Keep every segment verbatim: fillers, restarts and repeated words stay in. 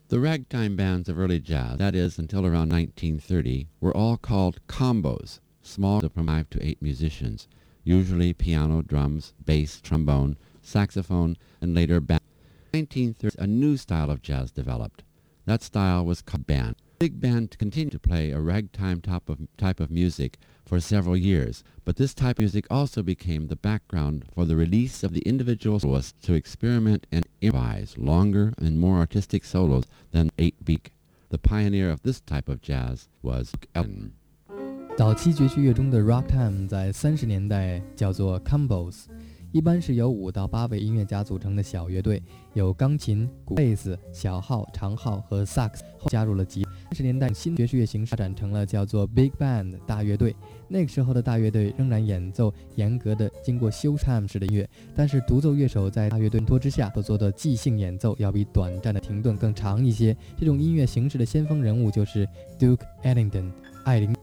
The ragtime bands of early jazz, that is, until around nineteen thirty, were all called combos, small from five to eight musicians, usually piano, drums, bass, trombone, saxophone, and later band. In the nineteen thirties, a new style of jazz developed. That style was called band. Big band continued to play a ragtime type of, type of music for several years, but this type of music also became the background for the release of the individual soloists to experiment and improvise longer and more artistic solos than eight beat. The pioneer of this type of jazz was Duke Ellington. 早期爵士乐中的 ragtime 在三十年代叫做 combos， 一般是由五到八位音乐家组成的小乐队，有钢琴、鼓、贝斯、小号、长号和萨克斯，后加入了吉他。三十年代新爵士乐形式发展成了叫做 big band 大乐队。那个时候的大乐队仍然演奏严格的经过修唱式的音乐，但是独奏乐手在大乐队托之下所做的即兴演奏要比短暂的停顿更长一些。这种音乐形式的先锋人物就是 Duke Ellington 艾灵。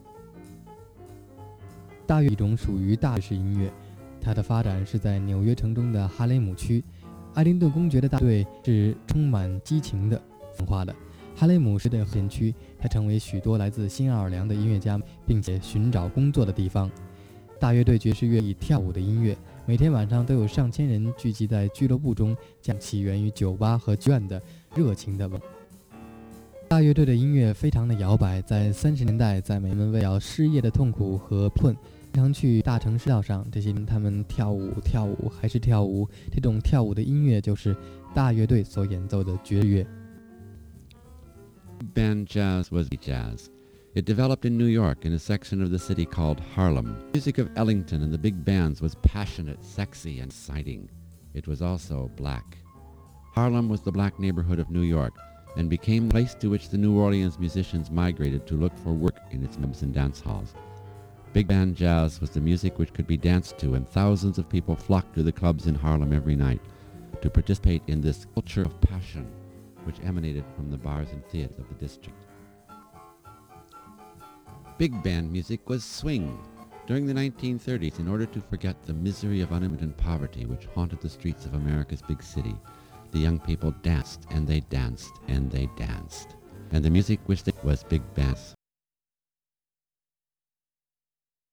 大乐一种属于大爵士音乐，它的发展是在纽约城中的哈雷姆区。艾灵顿公爵的大队是充满激情的文化的。哈雷姆市的先区，它成为许多来自新奥尔良的音乐家并且寻找工作的地方。大乐队爵士乐以跳舞的音乐，每天晚上都有上千人聚集在俱乐部中，将起源于酒吧和剧院的热情的文化。大乐队的音乐非常的摇摆，在三十年代，在美们为了失业的痛苦和困，经常去大城市道上，这些人他们跳舞跳舞还是跳舞，这种跳舞的音乐就是大乐队所演奏的爵士乐。 Big band jazz was jazz. It developed in New York in a section of the city called Harlem. The music of Ellington and the big bands was passionate, sexy, and exciting. It was also black. Harlem was the black neighborhood of New York and became the place to which the New Orleans musicians migrated to look for work in its clubs and dance halls. Big band jazz was the music which could be danced to, and thousands of people flocked to the clubs in Harlem every night to participate in this culture of passion which emanated from the bars and theaters of the district. Big band music was swing. During the nineteen thirties, in order to forget the misery of unemployment and poverty which haunted the streets of America's big city, the young people danced and they danced and they danced. And the music which they was big bands.